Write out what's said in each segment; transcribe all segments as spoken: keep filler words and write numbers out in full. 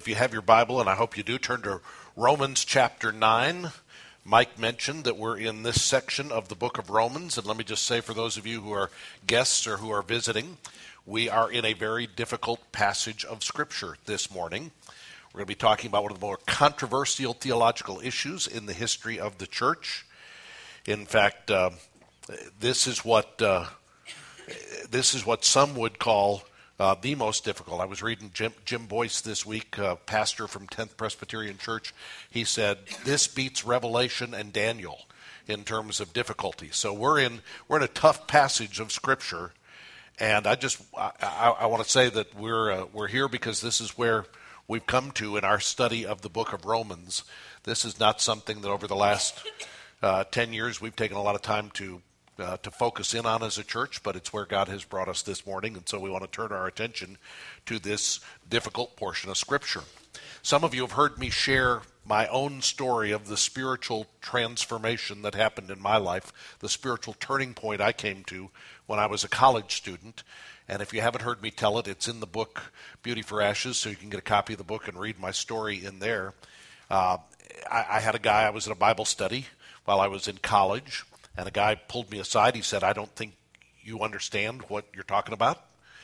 If you have your Bible, and I hope you do, turn to Romans chapter nine. Mike mentioned that we're in this section of the book of Romans, and let me just say for those of you who are guests or who are visiting, we are in a very difficult passage of Scripture this morning. We're going to be talking about one of the more controversial theological issues in the history of the church. In fact, uh, this is what uh, this is what some would call Uh, the most difficult. I was reading Jim, Jim Boyce this week, uh, pastor from tenth Presbyterian Church. He said, this beats Revelation and Daniel in terms of difficulty. So we're in we're in a tough passage of Scripture, and I just I, I, I want to say that we're uh, we're here because this is where we've come to in our study of the book of Romans. This is not something that over the last uh, ten years we've taken a lot of time to Uh, to focus in on as a church, but it's where God has brought us this morning, and so we want to turn our attention to this difficult portion of Scripture. Some of you have heard me share my own story of the spiritual transformation that happened in my life, the spiritual turning point I came to when I was a college student, and if you haven't heard me tell it, it's in the book Beauty for Ashes, so you can get a copy of the book and read my story in there. Uh, I, I had a guy, I was at a Bible study while I was in college, and a guy pulled me aside. He said, I don't think you understand what you're talking about.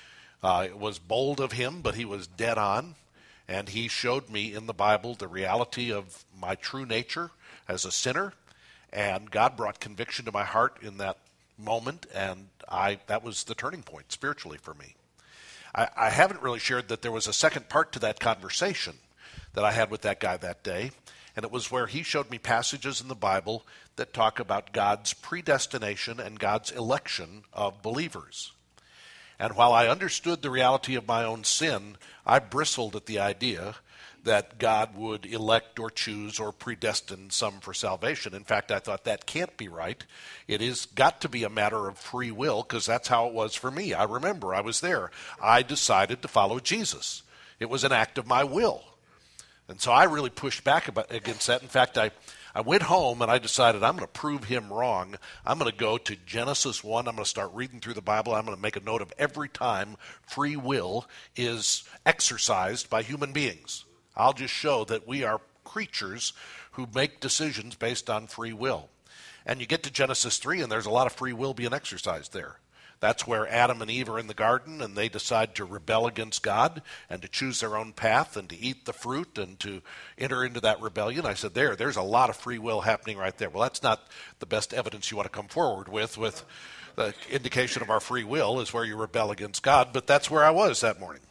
Uh, it was bold of him, but he was dead on. And he showed me in the Bible the reality of my true nature as a sinner. And God brought conviction to my heart in that moment. And I that was the turning point spiritually for me. I, I haven't really shared that there was a second part to that conversation that I had with that guy that day. And it was where he showed me passages in the Bible that talk about God's predestination and God's election of believers. And while I understood the reality of my own sin, I bristled at the idea that God would elect or choose or predestine some for salvation. In fact, I thought that can't be right. It is got to be a matter of free will, because that's how it was for me. I remember I was there. I decided to follow Jesus. It was an act of my will. And so I really pushed back about, against that. In fact, I, I went home and I decided I'm going to prove him wrong. I'm going to go to Genesis one. I'm going to start reading through the Bible. I'm going to make a note of every time free will is exercised by human beings. I'll just show that we are creatures who make decisions based on free will. And you get to Genesis three, and there's a lot of free will being exercised there. That's where Adam and Eve are in the garden, and they decide to rebel against God and to choose their own path and to eat the fruit and to enter into that rebellion. I said, there, there's a lot of free will happening right there. Well, that's not the best evidence you want to come forward with, with the indication of our free will is where you rebel against God, but that's where I was that morning.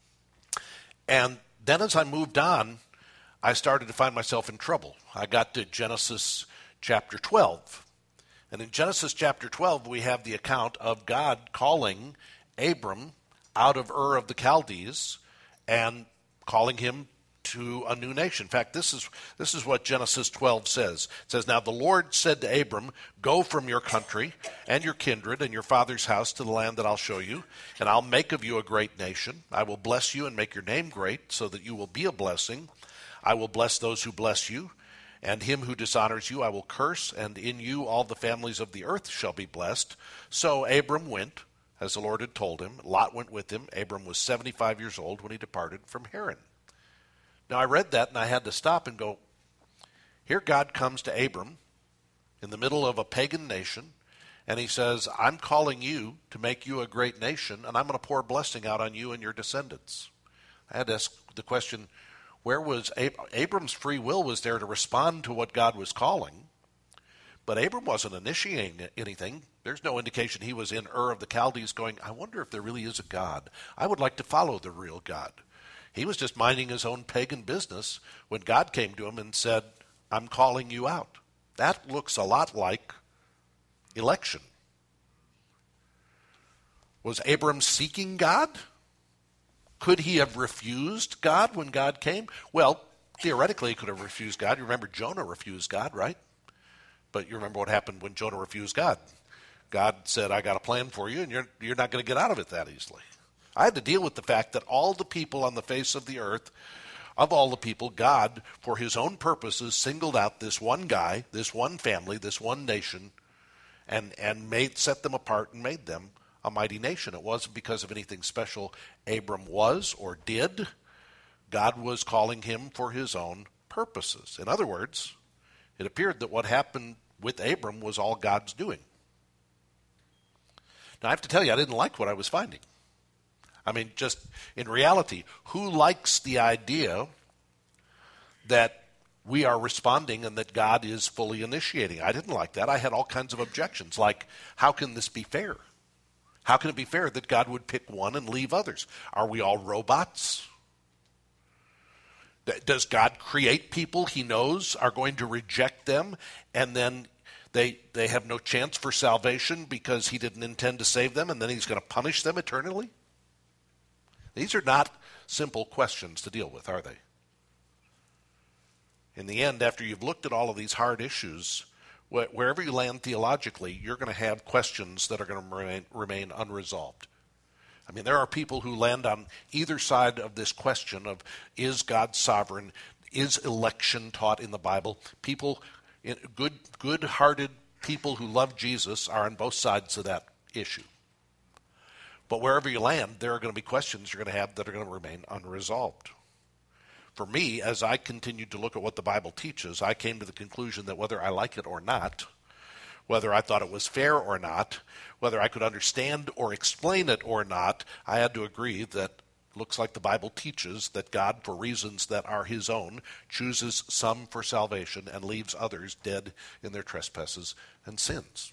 And then as I moved on, I started to find myself in trouble. I got to Genesis chapter twelve. And in Genesis chapter twelve, we have the account of God calling Abram out of Ur of the Chaldees and calling him to a new nation. In fact, this is this is what Genesis twelve says. It says, now the Lord said to Abram, go from your country and your kindred and your father's house to the land that I'll show you, and I'll make of you a great nation. I will bless you and make your name great so that you will be a blessing. I will bless those who bless you, and him who dishonors you I will curse, and in you all the families of the earth shall be blessed. So Abram went, as the Lord had told him. Lot went with him. Abram was seventy-five years old when he departed from Haran. Now I read that, and I had to stop and go, here God comes to Abram in the middle of a pagan nation, and he says, I'm calling you to make you a great nation, and I'm going to pour blessing out on you and your descendants. I had to ask the question, where was Ab- Abram's free will was there to respond to what God was calling, but Abram wasn't initiating anything. There's no indication he was in Ur of the Chaldees going, I wonder if there really is a God. I would like to follow the real God. He was just minding his own pagan business when God came to him and said, I'm calling you out. That looks a lot like election. Was Abram seeking God? Could he have refused God when God came? Well, theoretically, he could have refused God. You remember Jonah refused God, right? But you remember what happened when Jonah refused God. God said, I got a plan for you, and you're, you're not going to get out of it that easily. I had to deal with the fact that all the people on the face of the earth, of all the people, God, for his own purposes, singled out this one guy, this one family, this one nation, and, and made set them apart and made them a mighty nation. It wasn't because of anything special Abram was or did, God was calling him for his own purposes. In other words, it appeared that what happened with Abram was all God's doing. Now, I have to tell you, I didn't like what I was finding. I mean, just in reality, who likes the idea that we are responding and that God is fully initiating? I didn't like that. I had all kinds of objections, like, how can this be fair? How can it be fair that God would pick one and leave others? Are we all robots? Does God create people he knows are going to reject them, and then they they have no chance for salvation because he didn't intend to save them, and then he's going to punish them eternally? These are not simple questions to deal with, are they? In the end, after you've looked at all of these hard issues, wh- wherever you land theologically, you're going to have questions that are going to remain, remain unresolved. I mean, there are people who land on either side of this question of, is God sovereign? Is election taught in the Bible? People, good, good-hearted people who love Jesus are on both sides of that issue. But wherever you land, there are going to be questions you're going to have that are going to remain unresolved. For me, as I continued to look at what the Bible teaches, I came to the conclusion that whether I like it or not, whether I thought it was fair or not, whether I could understand or explain it or not, I had to agree that it looks like the Bible teaches that God, for reasons that are his own, chooses some for salvation and leaves others dead in their trespasses and sins.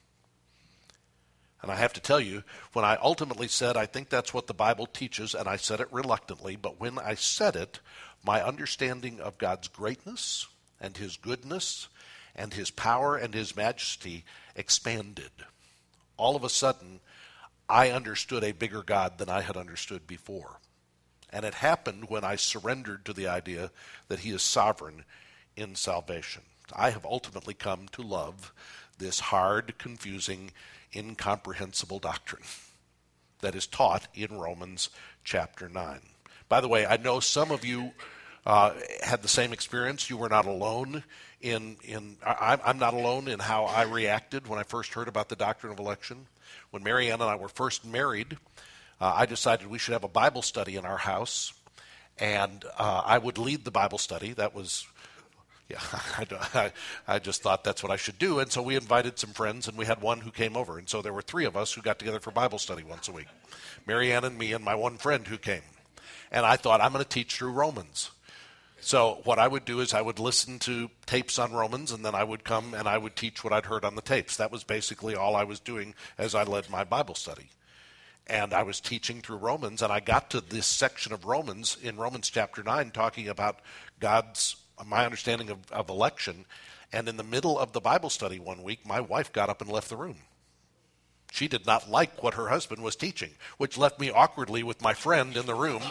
And I have to tell you, when I ultimately said, I think that's what the Bible teaches, and I said it reluctantly, but when I said it, my understanding of God's greatness and his goodness and his power and his majesty expanded. All of a sudden, I understood a bigger God than I had understood before. And it happened when I surrendered to the idea that he is sovereign in salvation. I have ultimately come to love this hard, confusing, incomprehensible doctrine that is taught in Romans chapter nine. By the way, I know some of you uh, had the same experience. You were not alone in, in I, I'm not alone in how I reacted when I first heard about the doctrine of election. When Mary Ann and I were first married, uh, I decided we should have a Bible study in our house, and uh, I would lead the Bible study. That was Yeah, I, I just thought that's what I should do. And so we invited some friends, and we had one who came over. And so there were three of us who got together for Bible study once a week. Mary Ann and me and my one friend who came. And I thought, I'm going to teach through Romans. So what I would do is I would listen to tapes on Romans, and then I would come and I would teach what I'd heard on the tapes. That was basically all I was doing as I led my Bible study. And I was teaching through Romans, and I got to this section of Romans in Romans chapter nine talking about God's my understanding of, of election, and in the middle of the Bible study one week, my wife got up and left the room. She did not like what her husband was teaching, which left me awkwardly with my friend in the room.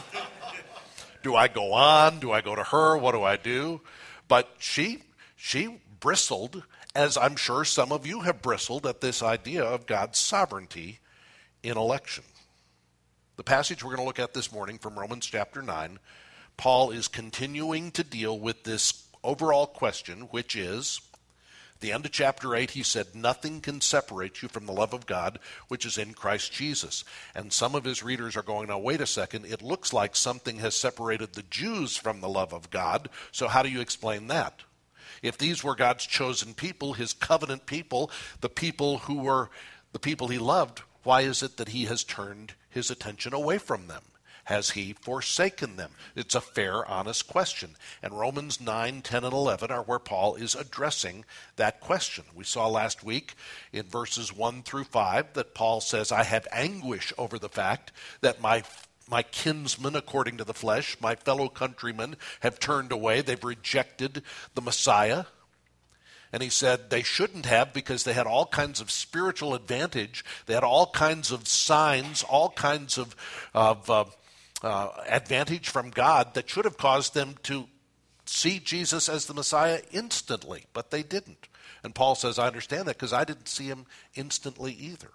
Do I go on? Do I go to her? What do I do? But she she bristled, as I'm sure some of you have bristled, at this idea of God's sovereignty in election. The passage we're going to look at this morning from Romans chapter nine, Paul is continuing to deal with this overall question, which is, at the end of chapter eight, he said, nothing can separate you from the love of God, which is in Christ Jesus. And some of his readers are going, now, wait a second, it looks like something has separated the Jews from the love of God, so how do you explain that? If these were God's chosen people, his covenant people, the people who were the people he loved, why is it that he has turned his attention away from them? Has he forsaken them? It's a fair, honest question. And Romans nine, ten, and eleven are where Paul is addressing that question. We saw last week in verses one through five that Paul says, I have anguish over the fact that my my kinsmen, according to the flesh, my fellow countrymen, have turned away. They've rejected the Messiah. And he said they shouldn't have, because they had all kinds of spiritual advantage. They had all kinds of signs, all kinds of, of uh, Uh, advantage from God that should have caused them to see Jesus as the Messiah instantly, but they didn't. And Paul says, I understand that because I didn't see him instantly either.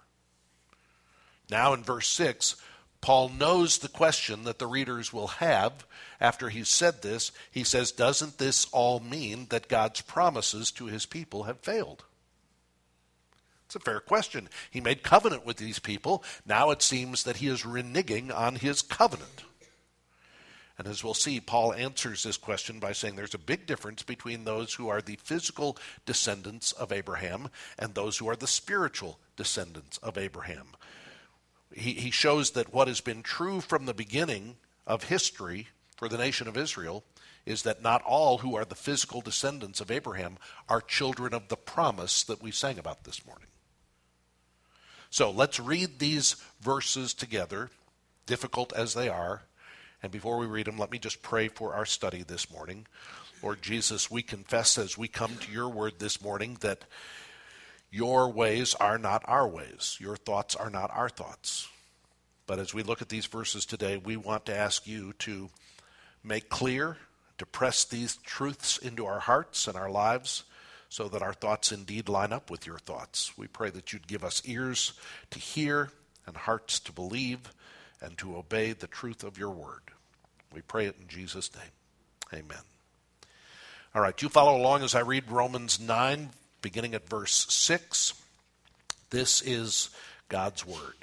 Now in verse six, Paul knows the question that the readers will have after he's said this. He says, doesn't this all mean that God's promises to his people have failed? It's a fair question. He made covenant with these people. Now it seems that he is reneging on his covenant. And as we'll see, Paul answers this question by saying there's a big difference between those who are the physical descendants of Abraham and those who are the spiritual descendants of Abraham. He, he shows that what has been true from the beginning of history for the nation of Israel is that not all who are the physical descendants of Abraham are children of the promise that we sang about this morning. So let's read these verses together, difficult as they are. And before we read them, let me just pray for our study this morning. Lord Jesus, we confess as we come to your word this morning that your ways are not our ways. Your thoughts are not our thoughts. But as we look at these verses today, we want to ask you to make clear, to press these truths into our hearts and our lives so that our thoughts indeed line up with your thoughts. We pray that you'd give us ears to hear and hearts to believe and to obey the truth of your word. We pray it in Jesus' name. Amen. All right, you follow along as I read Romans nine, beginning at verse six. This is God's word.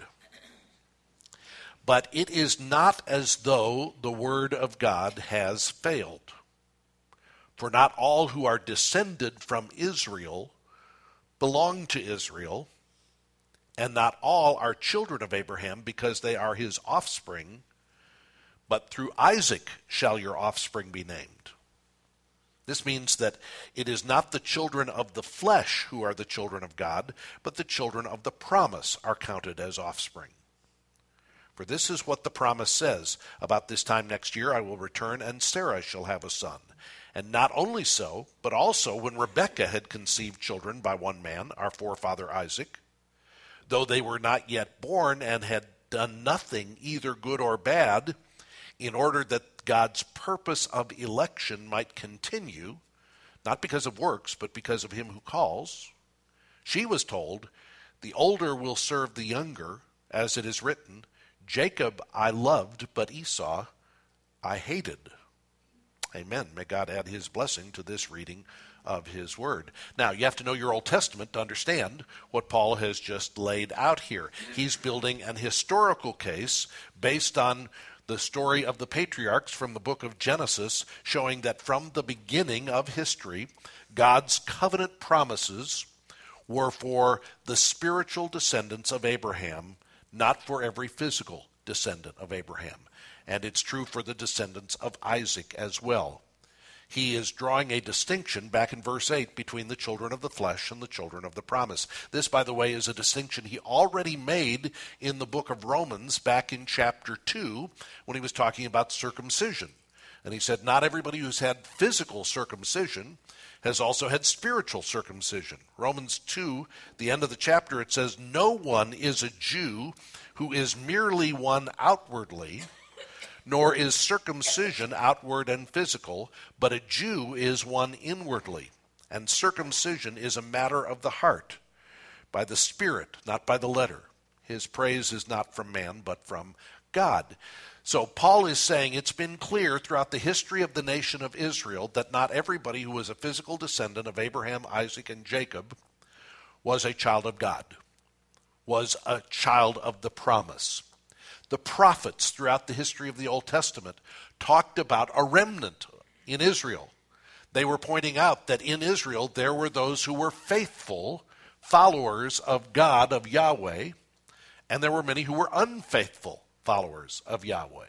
But it is not as though the word of God has failed. For not all who are descended from Israel belong to Israel, and not all are children of Abraham because they are his offspring, but through Isaac shall your offspring be named. This means that it is not the children of the flesh who are the children of God, but the children of the promise are counted as offspring. For this is what the promise says, about this time next year I will return, and Sarah shall have a son. And not only so, but also when Rebekah had conceived children by one man, our forefather Isaac, though they were not yet born and had done nothing, either good or bad, in order that God's purpose of election might continue, not because of works, but because of him who calls, she was told, the older will serve the younger, as it is written, Jacob I loved, but Esau I hated. Amen. May God add his blessing to this reading of his word. Now, you have to know your Old Testament to understand what Paul has just laid out here. He's building an historical case based on the story of the patriarchs from the book of Genesis, showing that from the beginning of history, God's covenant promises were for the spiritual descendants of Abraham, not for every physical descendant of Abraham. And it's true for the descendants of Isaac as well. He is drawing a distinction back in verse eight between the children of the flesh and the children of the promise. This, by the way, is a distinction he already made in the book of Romans back in chapter two when he was talking about circumcision. And he said, not everybody who's had physical circumcision has also had spiritual circumcision. Romans two, the end of the chapter, it says, no one is a Jew who is merely one outwardly, nor is circumcision outward and physical, but a Jew is one inwardly, and circumcision is a matter of the heart, by the Spirit, not by the letter. His praise is not from man, but from God. So Paul is saying it's been clear throughout the history of the nation of Israel that not everybody who was a physical descendant of Abraham, Isaac, and Jacob was a child of God, was a child of the promise. The prophets throughout the history of the Old Testament talked about a remnant in Israel. They were pointing out that in Israel there were those who were faithful followers of God, of Yahweh, and there were many who were unfaithful followers of Yahweh.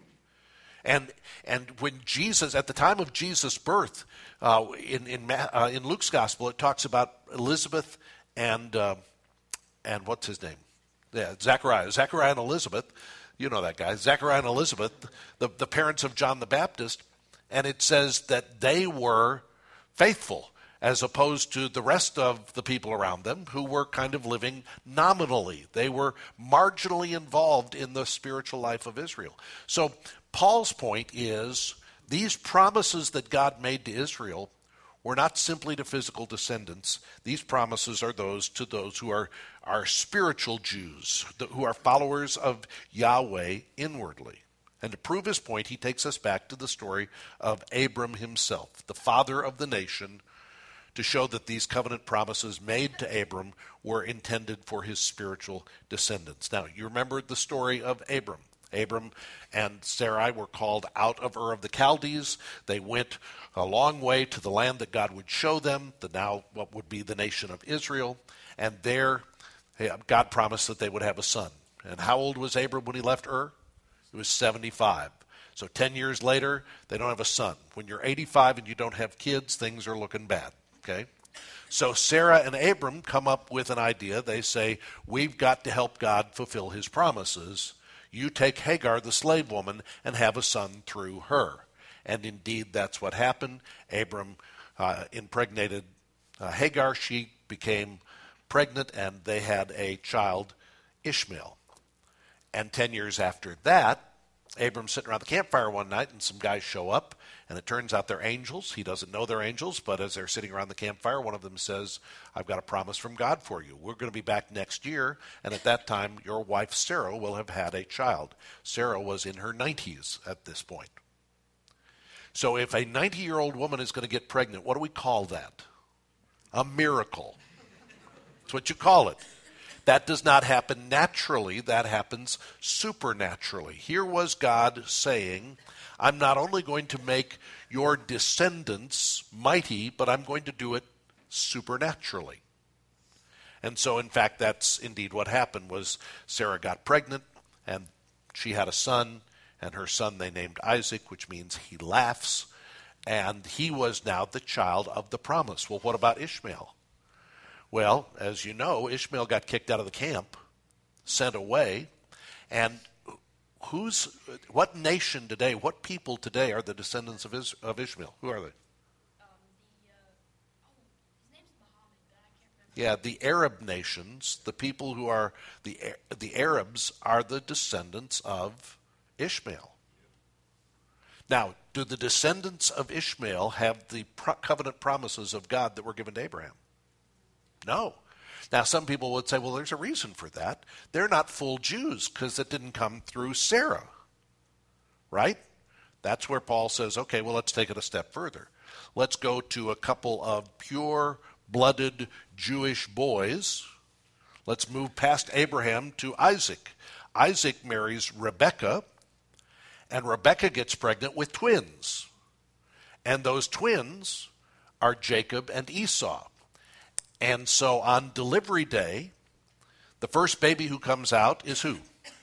And and when Jesus, at the time of Jesus' birth, uh, in in, uh, in Luke's gospel, it talks about Elizabeth and uh, and what's his name? Yeah, Zechariah. Zechariah and Elizabeth, you know that guy. Zechariah and Elizabeth, the, the parents of John the Baptist, and it says that they were faithful as opposed to the rest of the people around them who were kind of living nominally. They were marginally involved in the spiritual life of Israel. So Paul's point is these promises that God made to Israel were not simply to physical descendants. These promises are those to those who are, are spiritual Jews, who are followers of Yahweh inwardly. And to prove his point, he takes us back to the story of Abram himself, the father of the nation, to show that these covenant promises made to Abram were intended for his spiritual descendants. Now, you remember the story of Abram. Abram and Sarai were called out of Ur of the Chaldees. They went a long way to the land that God would show them, the now what would be the nation of Israel. And there, God promised that they would have a son. And how old was Abram when he left Ur? He was seventy-five. So ten years later, they don't have a son. When you're eighty-five and you don't have kids, things are looking bad. Okay? So Sarah and Abram come up with an idea. They say, we've got to help God fulfill his promises. You take Hagar, the slave woman, and have a son through her. And indeed, that's what happened. Abram uh, impregnated uh, Hagar. She became pregnant, and they had a child, Ishmael. And ten years after that, Abram's sitting around the campfire one night, and some guys show up, and it turns out they're angels. He doesn't know they're angels, but as they're sitting around the campfire, one of them says, I've got a promise from God for you. We're going to be back next year, and at that time, your wife Sarah will have had a child. Sarah was in her nineties at this point. So if a ninety-year-old woman is going to get pregnant, what do we call that? A miracle. That's what you call it. That does not happen naturally. That happens supernaturally. Here was God saying, I'm not only going to make your descendants mighty, but I'm going to do it supernaturally. And so, in fact, that's indeed what happened. Was Sarah got pregnant, and she had a son, and her son they named Isaac, which means he laughs, and he was now the child of the promise. Well, what about Ishmael? Well, as you know, Ishmael got kicked out of the camp, sent away, and who's what nation today, what people today are the descendants of, Is, of Ishmael? Who are they? Um, the, uh, oh, his name's Muhammad, but I can't remember. Yeah, the Arab nations, the people who are, the the Arabs are the descendants of Ishmael. Now, do the descendants of Ishmael have the pro- covenant promises of God that were given to Abraham? No. Now, some people would say, well, there's a reason for that. They're not full Jews because it didn't come through Sarah, right? That's where Paul says, okay, well, let's take it a step further. Let's go to a couple of pure-blooded Jewish boys. Let's move past Abraham to Isaac. Isaac marries Rebekah, and Rebekah gets pregnant with twins. And those twins are Jacob and Esau. And so on delivery day, the first baby who comes out is who?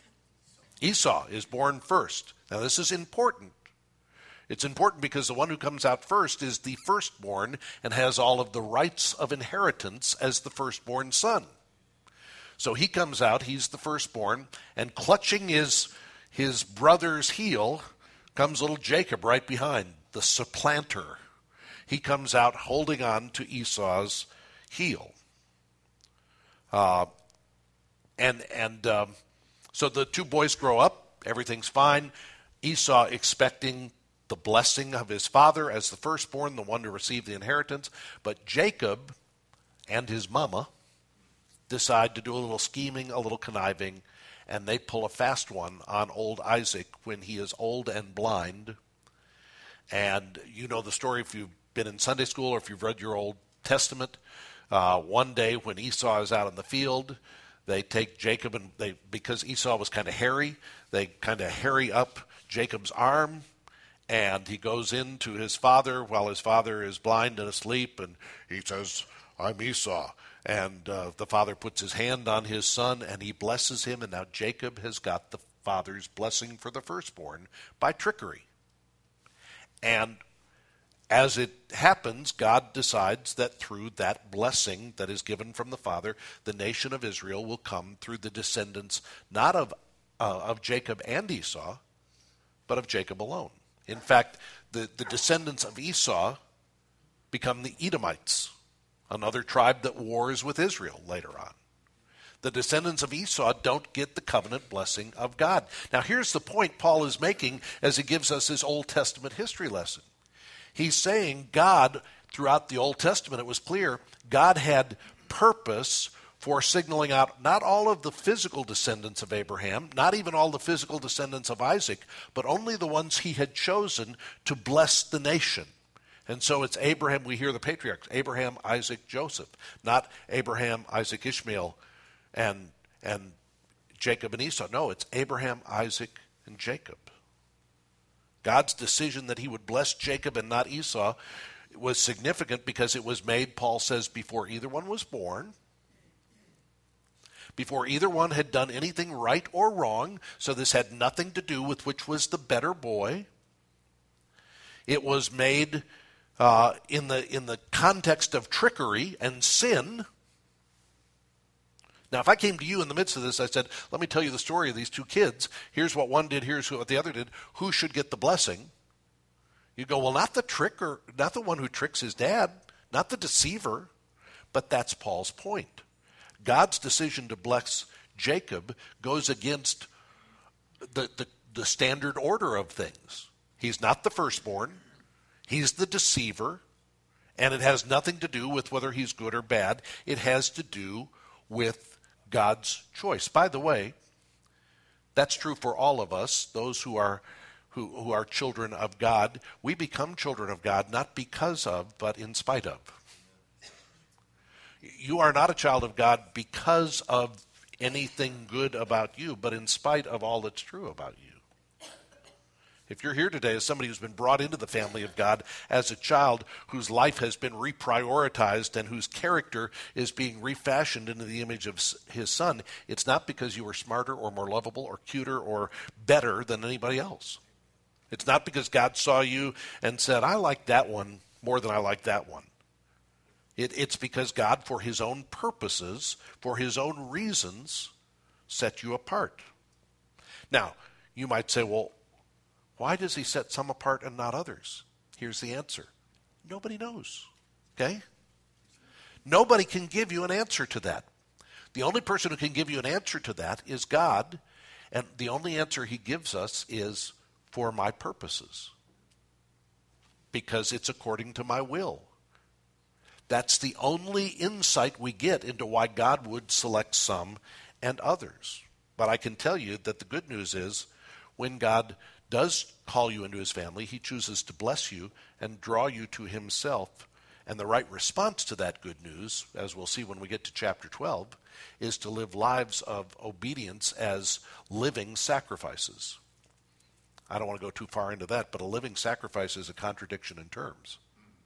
Esau is born first. Now this is important. It's important because the one who comes out first is the firstborn and has all of the rights of inheritance as the firstborn son. So he comes out, he's the firstborn, and clutching his, his brother's heel comes little Jacob right behind, the supplanter. He comes out holding on to Esau's heel. Uh, and and um, so the two boys grow up, everything's fine. Esau expecting the blessing of his father as the firstborn, the one to receive the inheritance. But Jacob and his mama decide to do a little scheming, a little conniving, and they pull a fast one on old Isaac when he is old and blind. And you know the story if you've been in Sunday school or if you've read your Old Testament. Uh, one day when Esau is out in the field, they take Jacob, and they because Esau was kind of hairy, they kind of hairy up Jacob's arm, and he goes in to his father while his father is blind and asleep, and he says, I'm Esau. And uh, the father puts his hand on his son, and he blesses him, and now Jacob has got the father's blessing for the firstborn by trickery. And as it happens, God decides that through that blessing that is given from the Father, the nation of Israel will come through the descendants not of uh, of Jacob and Esau, but of Jacob alone. In fact, the, the descendants of Esau become the Edomites, another tribe that wars with Israel later on. The descendants of Esau don't get the covenant blessing of God. Now here's the point Paul is making as he gives us his Old Testament history lesson. He's saying God, throughout the Old Testament, it was clear, God had purpose for signaling out not all of the physical descendants of Abraham, not even all the physical descendants of Isaac, but only the ones he had chosen to bless the nation. And so it's Abraham, we hear the patriarchs, Abraham, Isaac, Joseph, not Abraham, Isaac, Ishmael, and, and Jacob and Esau. No, it's Abraham, Isaac, and Jacob. God's decision that he would bless Jacob and not Esau was significant because it was made, Paul says, before either one was born, before either one had done anything right or wrong, so this had nothing to do with which was the better boy. It was made uh, in the in the context of trickery and sin. Now, if I came to you in the midst of this, I said, let me tell you the story of these two kids. Here's what one did, here's what the other did. Who should get the blessing? You go, well, not the tricker, not the one who tricks his dad, not the deceiver. But that's Paul's point. God's decision to bless Jacob goes against the, the, the standard order of things. He's not the firstborn. He's the deceiver. And it has nothing to do with whether he's good or bad. It has to do with God's choice. By the way, that's true for all of us, those who are who, who are children of God. We become children of God not because of, but in spite of. You are not a child of God because of anything good about you, but in spite of all that's true about you. If you're here today as somebody who's been brought into the family of God as a child whose life has been reprioritized and whose character is being refashioned into the image of his son, it's not because you were smarter or more lovable or cuter or better than anybody else. It's not because God saw you and said, I like that one more than I like that one. It, it's because God, for his own purposes, for his own reasons, set you apart. Now, you might say, well, why does he set some apart and not others? Here's the answer. Nobody knows. Okay? Nobody can give you an answer to that. The only person who can give you an answer to that is God, and the only answer he gives us is for my purposes, because it's according to my will. That's the only insight we get into why God would select some and others. But I can tell you that the good news is when God does call you into his family, he chooses to bless you and draw you to himself. And the right response to that good news, as we'll see when we get to chapter twelve, is to live lives of obedience as living sacrifices. I don't want to go too far into that, but a living sacrifice is a contradiction in terms.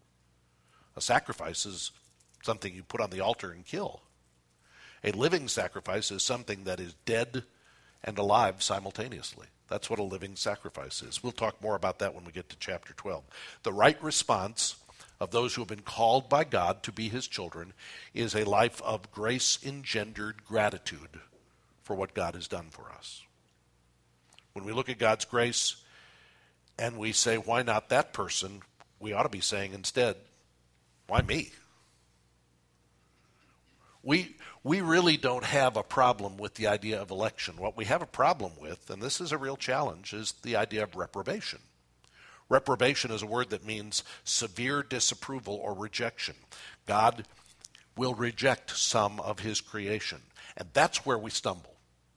A sacrifice is something you put on the altar and kill. A living sacrifice is something that is dead and alive simultaneously. That's what a living sacrifice is. We'll talk more about that when we get to chapter twelve. The right response of those who have been called by God to be his children is a life of grace-engendered gratitude for what God has done for us. When we look at God's grace and we say, why not that person, we ought to be saying instead, why me? We we really don't have a problem with the idea of election. What we have a problem with, and this is a real challenge, is the idea of reprobation. Reprobation is a word that means severe disapproval or rejection. God will reject some of his creation, and that's where we stumble.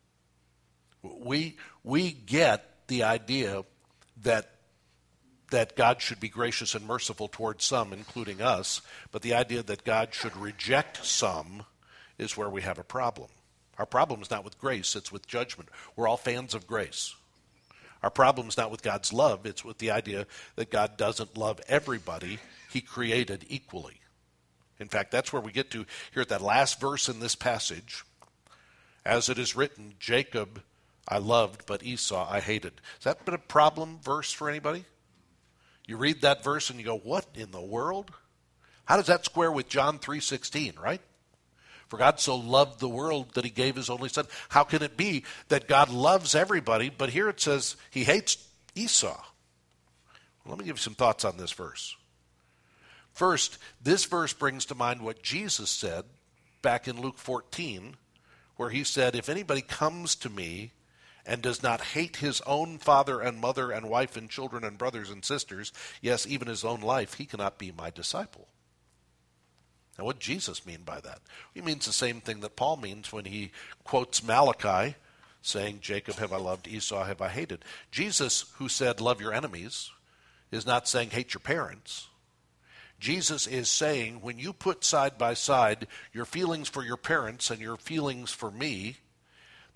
We we get the idea that that God should be gracious and merciful towards some, including us, but the idea that God should reject some is where we have a problem. Our problem is not with grace, it's with judgment. We're all fans of grace. Our problem is not with God's love, it's with the idea that God doesn't love everybody he created equally. In fact, that's where we get to here at that last verse in this passage. As it is written, Jacob I loved, but Esau I hated. Has that been a problem verse for anybody? You read that verse and you go, what in the world? How does that square with John three sixteen, right? For God so loved the world that he gave his only son. How can it be that God loves everybody, but here it says he hates Esau? Well, let me give you some thoughts on this verse. First, this verse brings to mind what Jesus said back in Luke fourteen, where he said, if anybody comes to me and does not hate his own father and mother and wife and children and brothers and sisters, yes, even his own life, he cannot be my disciple. Now, what did Jesus mean by that? He means the same thing that Paul means when he quotes Malachi, saying, Jacob have I loved, Esau have I hated. Jesus, who said, love your enemies, is not saying hate your parents. Jesus is saying, when you put side by side your feelings for your parents and your feelings for me,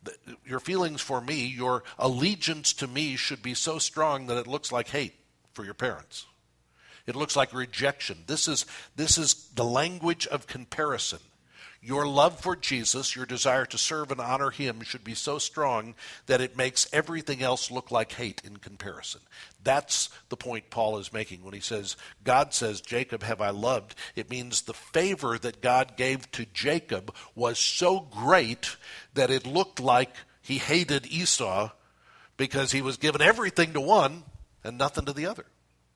Your feelings for me, your allegiance to me should be so strong that it looks like hate for your parents. It looks like rejection. This is, this is the language of comparison. Your love for Jesus, your desire to serve and honor him should be so strong that it makes everything else look like hate in comparison. That's the point Paul is making when he says, God says, Jacob have I loved. It means the favor that God gave to Jacob was so great that it looked like he hated Esau because he was given everything to one and nothing to the other.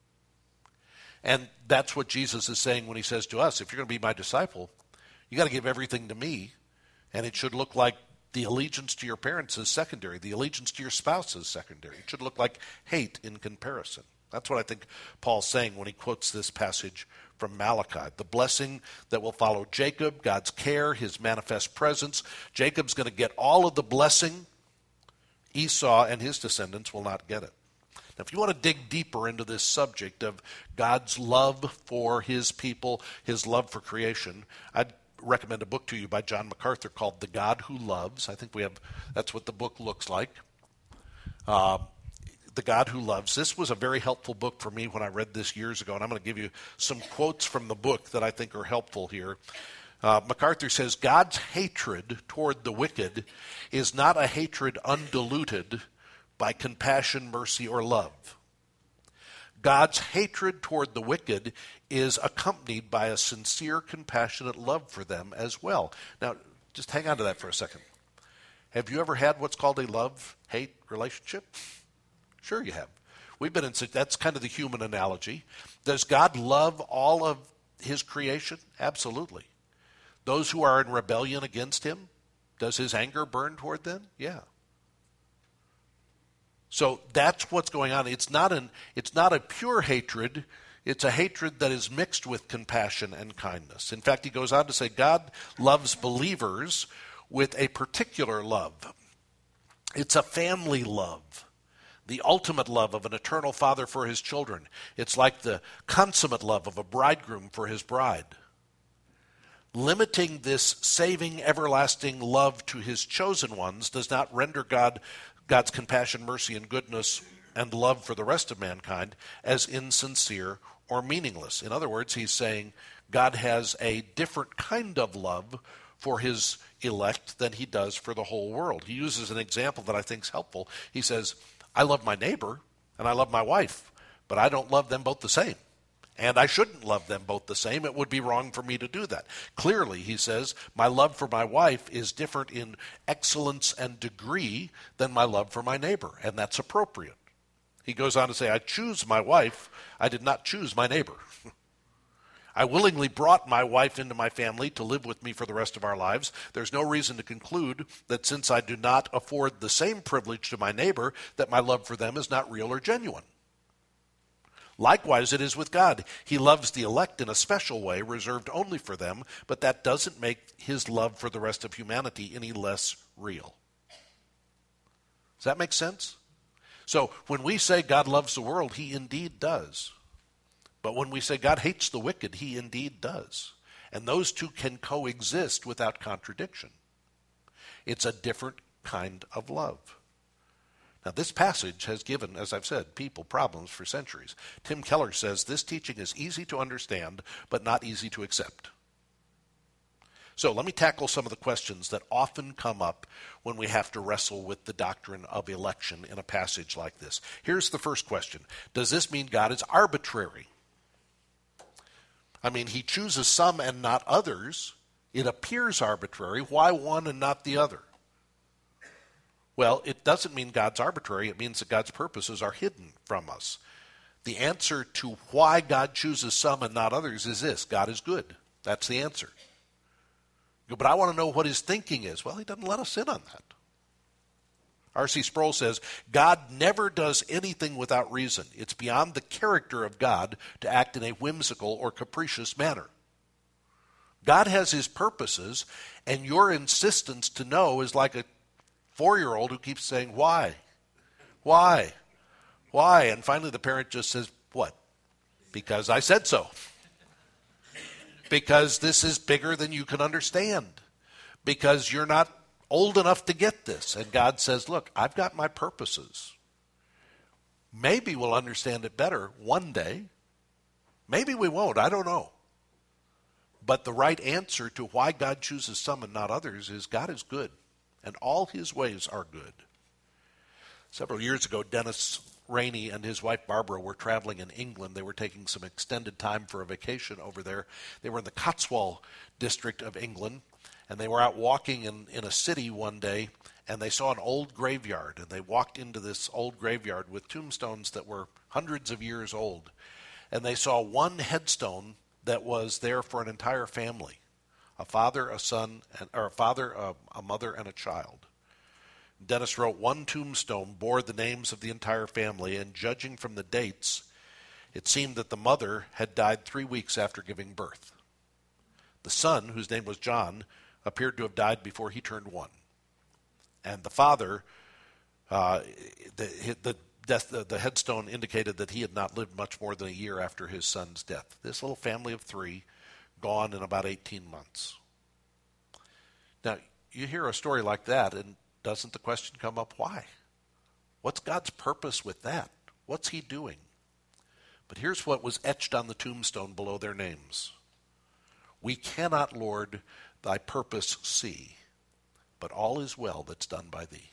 And that's what Jesus is saying when he says to us, if you're going to be my disciple, you got to give everything to me, and it should look like the allegiance to your parents is secondary. The allegiance to your spouse is secondary. It should look like hate in comparison. That's what I think Paul's saying when he quotes this passage from Malachi. The blessing that will follow Jacob, God's care, his manifest presence. Jacob's going to get all of the blessing. Esau and his descendants will not get it. Now, if you want to dig deeper into this subject of God's love for his people, his love for creation, I'd recommend a book to you by John MacArthur called The God Who Loves. I think we have, that's what the book looks like. Uh, The God Who Loves. This was a very helpful book for me when I read this years ago, and I'm going to give you some quotes from the book that I think are helpful here. Uh, MacArthur says, God's hatred toward the wicked is not a hatred undiluted by compassion, mercy, or love. God's hatred toward the wicked is accompanied by a sincere, compassionate love for them as well. Now, just hang on to that for a second. Have you ever had what's called a love-hate relationship? Sure you have. We've been in, that's kind of the human analogy. Does God love all of his creation? Absolutely. Those who are in rebellion against him, does his anger burn toward them? Yeah. So that's what's going on. It's not an it's not a pure hatred. It's a hatred that is mixed with compassion and kindness. In fact, he goes on to say God loves believers with a particular love. It's a family love, the ultimate love of an eternal father for his children. It's like the consummate love of a bridegroom for his bride. Limiting this saving, everlasting love to his chosen ones does not render God God's compassion, mercy, and goodness and love for the rest of mankind as insincere or meaningless. In other words, he's saying God has a different kind of love for his elect than he does for the whole world. He uses an example that I think is helpful. He says, I love my neighbor and I love my wife, but I don't love them both the same. And I shouldn't love them both the same. It would be wrong for me to do that. Clearly, he says, my love for my wife is different in excellence and degree than my love for my neighbor, and that's appropriate. He goes on to say, I choose my wife. I did not choose my neighbor. I willingly brought my wife into my family to live with me for the rest of our lives. There's no reason to conclude that since I do not afford the same privilege to my neighbor, that my love for them is not real or genuine. Likewise, it is with God. He loves the elect in a special way, reserved only for them, but that doesn't make his love for the rest of humanity any less real. Does that make sense? So when we say God loves the world, he indeed does. But when we say God hates the wicked, he indeed does. And those two can coexist without contradiction. It's a different kind of love. Now, this passage has given, as I've said, people problems for centuries. Tim Keller says this teaching is easy to understand, but not easy to accept. So let me tackle some of the questions that often come up when we have to wrestle with the doctrine of election in a passage like this. Here's the first question. Does this mean God is arbitrary? I mean, he chooses some and not others. It appears arbitrary. Why one and not the other? Well, it doesn't mean God's arbitrary. It means that God's purposes are hidden from us. The answer to why God chooses some and not others is this: God is good. That's the answer. But I want to know what his thinking is. Well, he doesn't let us in on that. R C Sproul says, God never does anything without reason. It's beyond the character of God to act in a whimsical or capricious manner. God has his purposes, and your insistence to know is like a four-year-old who keeps saying, why? Why? Why? And finally the parent just says, what? Because I said so. Because this is bigger than you can understand. Because you're not old enough to get this. And God says, look, I've got my purposes. Maybe we'll understand it better one day. Maybe we won't. I don't know. But the right answer to why God chooses some and not others is God is good, and all his ways are good. Several years ago, Dennis Rainey and his wife Barbara were traveling in England. They were taking some extended time for a vacation over there. They were in the Cotswold district of England, and they were out walking in, in a city one day, and they saw an old graveyard. And they walked into this old graveyard with tombstones that were hundreds of years old. And they saw one headstone that was there for an entire family, a father, a son, and, or a father, a, a mother, and a child. Dennis wrote, one tombstone bore the names of the entire family, and judging from the dates, it seemed that the mother had died three weeks after giving birth. The son, whose name was John, appeared to have died before he turned one. And the father, uh, the, the, death, the, the headstone indicated that he had not lived much more than a year after his son's death. This little family of three, gone in about eighteen months. Now, you hear a story like that, and doesn't the question come up, why? What's God's purpose with that? What's he doing? But here's what was etched on the tombstone below their names. We cannot, Lord, thy purpose see, but all is well that's done by thee.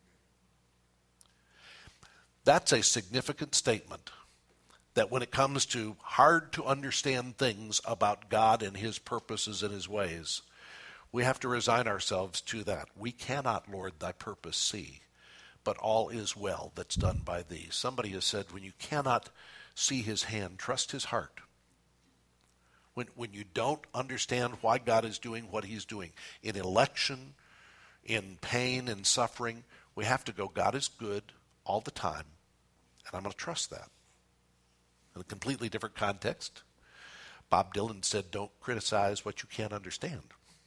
That's a significant statement, that when it comes to hard to understand things about God and his purposes and his ways, we have to resign ourselves to that. We cannot, Lord, thy purpose see, but all is well that's done by thee. Somebody has said, when you cannot see his hand, trust his heart. When, when you don't understand why God is doing what he's doing, in election, in pain and suffering, we have to go, God is good all the time, and I'm going to trust that. In a completely different context, Bob Dylan said, don't criticize what you can't understand.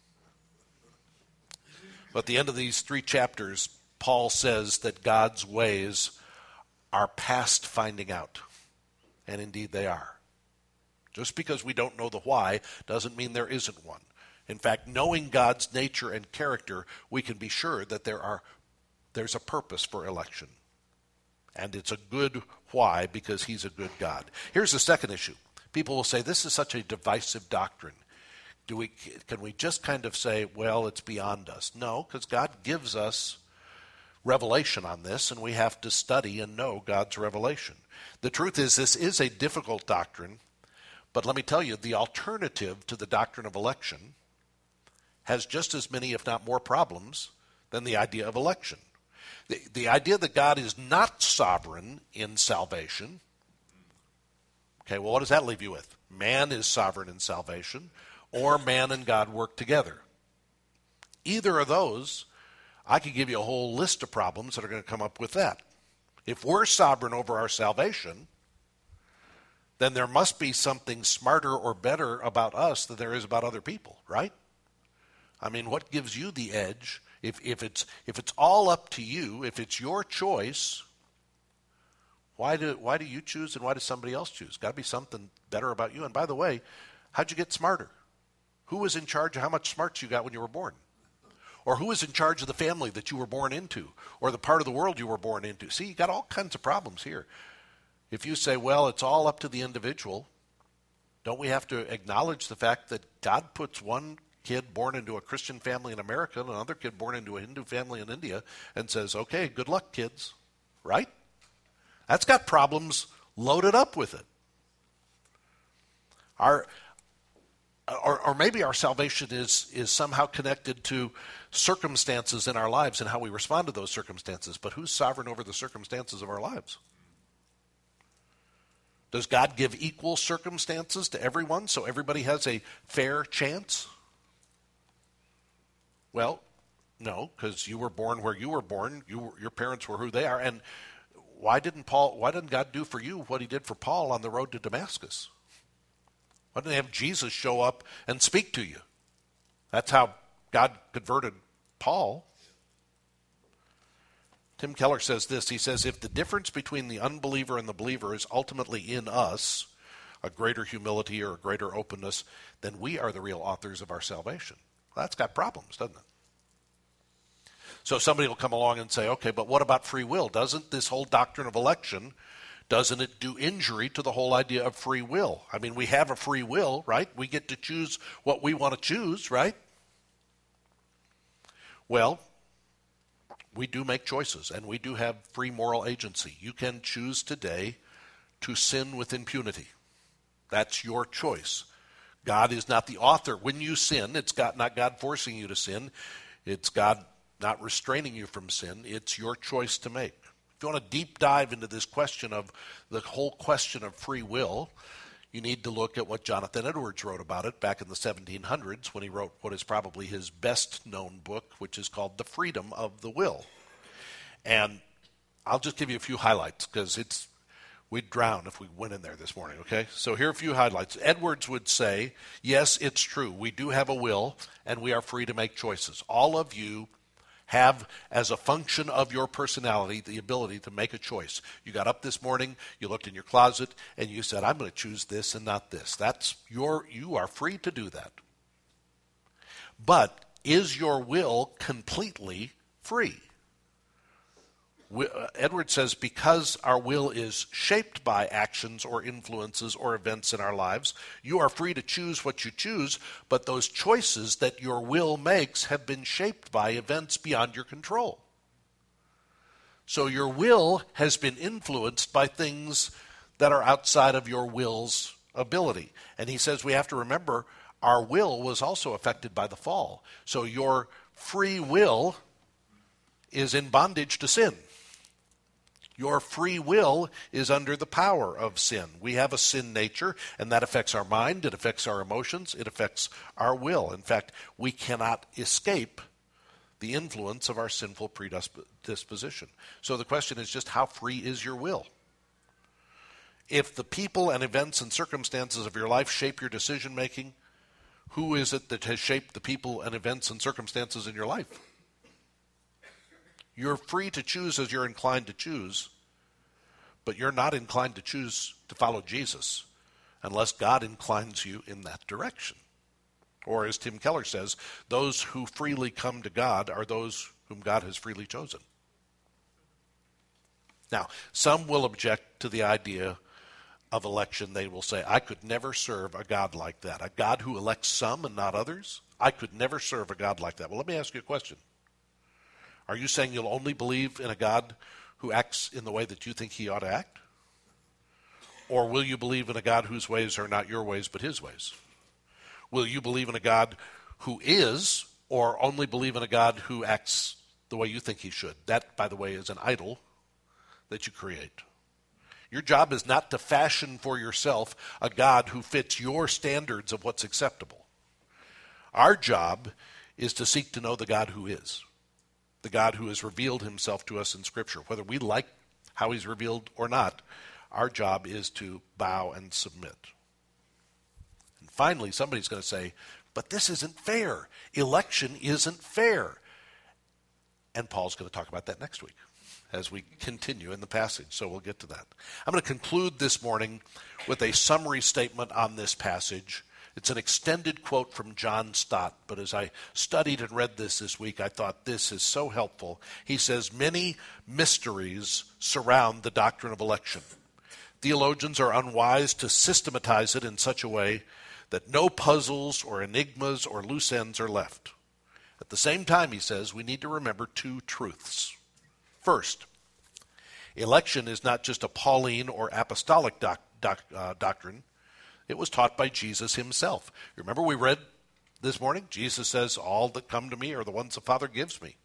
But at the end of these three chapters, Paul says that God's ways are past finding out. And indeed they are. Just because we don't know the why doesn't mean there isn't one. In fact, knowing God's nature and character, we can be sure that there are there's a purpose for election. And it's a good why, because he's a good God. Here's the second issue. People will say, this is such a divisive doctrine. Do we, can we just kind of say, well, it's beyond us? No, because God gives us revelation on this, and we have to study and know God's revelation. The truth is, this is a difficult doctrine, but let me tell you, the alternative to the doctrine of election has just as many, if not more, problems than the idea of election. The, the idea that God is not sovereign in salvation, okay, well, what does that leave you with? Man is sovereign in salvation, or man and God work together. Either of those, I could give you a whole list of problems that are going to come up with that. If we're sovereign over our salvation, then there must be something smarter or better about us than there is about other people, right? I mean, what gives you the edge? If, if it's if it's all up to you, if it's your choice, why do why do you choose and why does somebody else choose? Got to be something better about you. And by the way, how'd you get smarter? Who was in charge of how much smarts you got when you were born? Or who was in charge of the family that you were born into? Or the part of the world you were born into? See, you got all kinds of problems here. If you say, well, it's all up to the individual, don't we have to acknowledge the fact that God puts one kid born into a Christian family in America and another kid born into a Hindu family in India and says, okay, good luck, kids, right? That's got problems loaded up with it. Our, or, or maybe our salvation is, is somehow connected to circumstances in our lives and how we respond to those circumstances. But who's sovereign over the circumstances of our lives? Does God give equal circumstances to everyone so everybody has a fair chance? Well, no, because you were born where you were born. You were, your parents were who they are. And why didn't Paul? Why didn't God do for you what he did for Paul on the road to Damascus? Why didn't they have Jesus show up and speak to you? That's how God converted Paul. Tim Keller says this. He says, if the difference between the unbeliever and the believer is ultimately in us, a greater humility or a greater openness, then we are the real authors of our salvation. Well, that's got problems, doesn't it? So somebody will come along and say, okay, but what about free will? Doesn't this whole doctrine of election, doesn't it do injury to the whole idea of free will? I mean, we have a free will, right? We get to choose what we want to choose, right? Well, we do make choices, and we do have free moral agency. You can choose today to sin with impunity. That's your choice. God is not the author. When you sin, it's God, not God forcing you to sin. It's God not restraining you from sin. It's your choice to make. If you want to deep dive into this question of the whole question of free will, you need to look at what Jonathan Edwards wrote about it back in the seventeen hundreds when he wrote what is probably his best-known book, which is called The Freedom of the Will. And I'll just give you a few highlights because it's we'd drown if we went in there this morning, okay? So here are a few highlights. Edwards would say, yes, it's true. We do have a will, and we are free to make choices. All of you have, as a function of your personality, the ability to make a choice. You got up this morning, you looked in your closet, and you said, I'm going to choose this and not this. That's your, you are free to do that. But is your will completely free? Edwards says, because our will is shaped by actions or influences or events in our lives, you are free to choose what you choose, but those choices that your will makes have been shaped by events beyond your control. So your will has been influenced by things that are outside of your will's ability. And he says we have to remember our will was also affected by the fall. So your free will is in bondage to sin. Your free will is under the power of sin. We have a sin nature, and that affects our mind, it affects our emotions, it affects our will. In fact, we cannot escape the influence of our sinful predisposition. So the question is just how free is your will? If the people and events and circumstances of your life shape your decision making, who is it that has shaped the people and events and circumstances in your life? You're free to choose as you're inclined to choose, but you're not inclined to choose to follow Jesus unless God inclines you in that direction. Or as Tim Keller says, those who freely come to God are those whom God has freely chosen. Now, some will object to the idea of election. They will say, I could never serve a God like that. A God who elects some and not others? I could never serve a God like that. Well, let me ask you a question. Are you saying you'll only believe in a God who acts in the way that you think he ought to act? Or will you believe in a God whose ways are not your ways but his ways? Will you believe in a God who is, or only believe in a God who acts the way you think he should? That, by the way, is an idol that you create. Your job is not to fashion for yourself a God who fits your standards of what's acceptable. Our job is to seek to know the God who is. The God who has revealed himself to us in Scripture. Whether we like how he's revealed or not, our job is to bow and submit. And finally, somebody's going to say, but this isn't fair. Election isn't fair. And Paul's going to talk about that next week as we continue in the passage, so we'll get to that. I'm going to conclude this morning with a summary statement on this passage. It's an extended quote from John Stott, but as I studied and read this this week, I thought this is so helpful. He says, many mysteries surround the doctrine of election. Theologians are unwise to systematize it in such a way that no puzzles or enigmas or loose ends are left. At the same time, he says, we need to remember two truths. First, election is not just a Pauline or apostolic doc, doc, uh, doctrine. It was taught by Jesus himself. Remember we read this morning? Jesus says, all that come to me are the ones the Father gives me.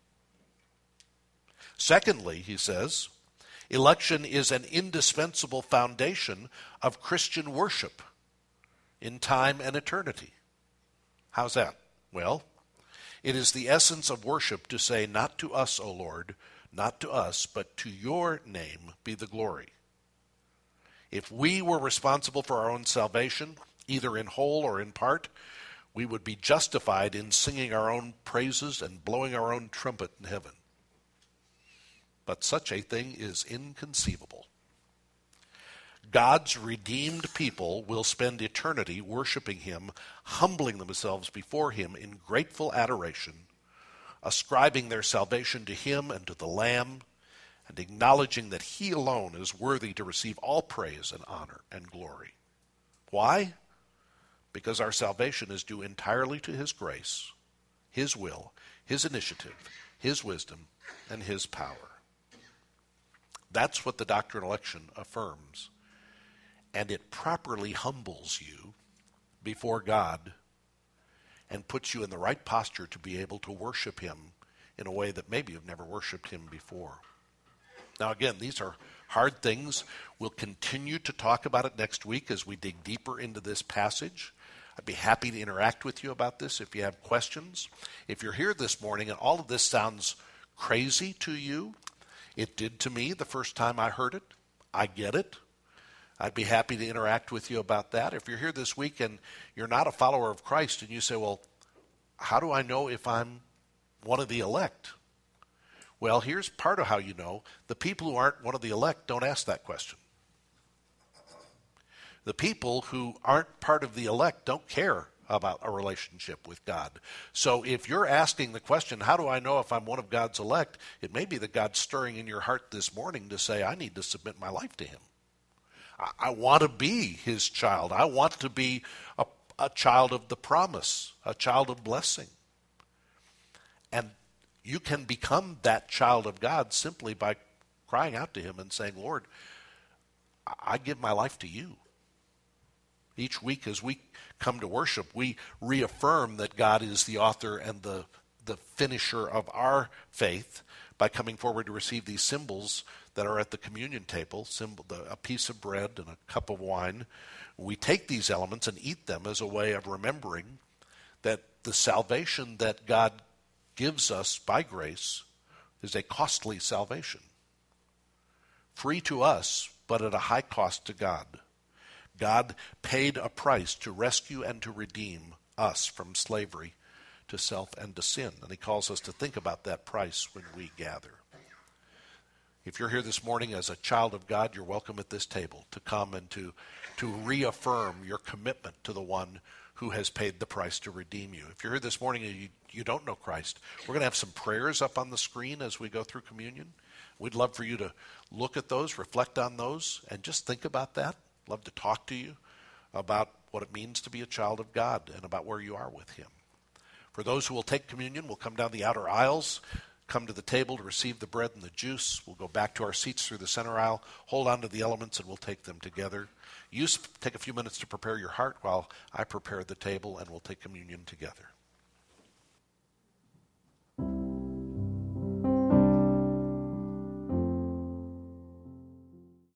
Secondly, he says, election is an indispensable foundation of Christian worship in time and eternity. How's that? Well, it is the essence of worship to say, not to us, O Lord, not to us, but to your name be the glory. If we were responsible for our own salvation, either in whole or in part, we would be justified in singing our own praises and blowing our own trumpet in heaven. But such a thing is inconceivable. God's redeemed people will spend eternity worshiping him, humbling themselves before him in grateful adoration, ascribing their salvation to him and to the Lamb, and acknowledging that he alone is worthy to receive all praise and honor and glory. Why? Because our salvation is due entirely to his grace, his will, his initiative, his wisdom, and his power. That's what the doctrine of election affirms. And it properly humbles you before God and puts you in the right posture to be able to worship him in a way that maybe you've never worshiped him before. Now again, these are hard things. We'll continue to talk about it next week as we dig deeper into this passage. I'd be happy to interact with you about this if you have questions. If you're here this morning and all of this sounds crazy to you, it did to me the first time I heard it. I get it. I'd be happy to interact with you about that. If you're here this week and you're not a follower of Christ and you say, well, how do I know if I'm one of the elect? Well, here's part of how you know. The people who aren't one of the elect don't ask that question. The people who aren't part of the elect don't care about a relationship with God. So if you're asking the question, how do I know if I'm one of God's elect? It may be that God's stirring in your heart this morning to say, I need to submit my life to him. I, I want to be his child. I want to be a, a child of the promise, a child of blessing. And you can become that child of God simply by crying out to him and saying, Lord, I give my life to you. Each week as we come to worship, we reaffirm that God is the author and the, the finisher of our faith by coming forward to receive these symbols that are at the communion table, symbol, the, a piece of bread and a cup of wine. We take these elements and eat them as a way of remembering that the salvation that God gives us by grace is a costly salvation. Free to us, but at a high cost to God. God paid a price to rescue and to redeem us from slavery to self and to sin. And he calls us to think about that price when we gather. If you're here this morning as a child of God, you're welcome at this table to come and to, to reaffirm your commitment to the one who has paid the price to redeem you. If you're here this morning and you, you don't know Christ, we're going to have some prayers up on the screen as we go through communion. We'd love for you to look at those, reflect on those, and just think about that. Love to talk to you about what it means to be a child of God and about where you are with him. For those who will take communion, we'll come down the outer aisles, come to the table to receive the bread and the juice. We'll go back to our seats through the center aisle, hold on to the elements, and we'll take them together. You take a few minutes to prepare your heart while I prepare the table, and we'll take communion together.